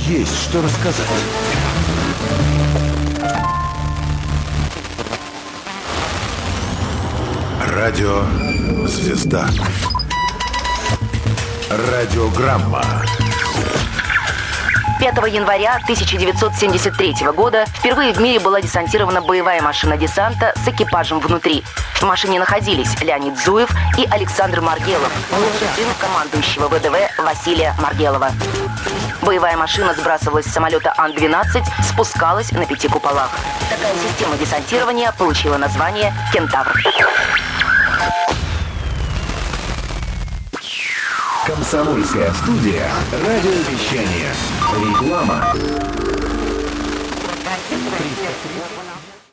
есть что рассказать. Радио «Звезда». Радиограмма. 5 января 1973 года впервые в мире была десантирована боевая машина десанта с экипажем внутри. В машине находились Леонид Зуев и Александр Маргелов, младший сын командующего ВДВ Василия Маргелова. Боевая машина сбрасывалась с самолета Ан-12, спускалась на 5 куполах. Такая система десантирования получила название «Кентавр». Комсомольская студия. Радиовещание. Реклама.